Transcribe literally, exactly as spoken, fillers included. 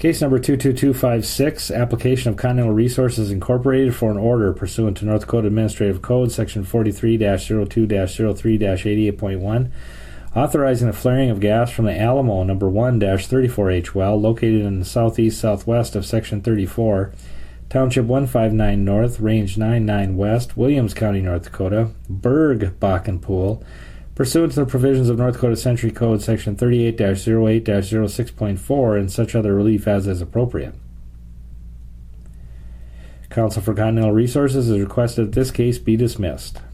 Case number two two two five six, application of Continental Resources Incorporated for an order pursuant to North Dakota Administrative Code, Section forty-three dash zero two dash zero three dash eighty-eight point one, authorizing the flaring of gas from the Alamo number one dash thirty-four H well located in the southeast-southwest of Section thirty-four, Township one fifty-nine North, Range ninety-nine West, Williams County, North Dakota, Berg Bakken Pool, pursuant to the provisions of North Dakota Century Code Section thirty-eight dash zero eight dash zero six point four and such other relief as is appropriate. Counsel for Continental Resources has requested that this case be dismissed.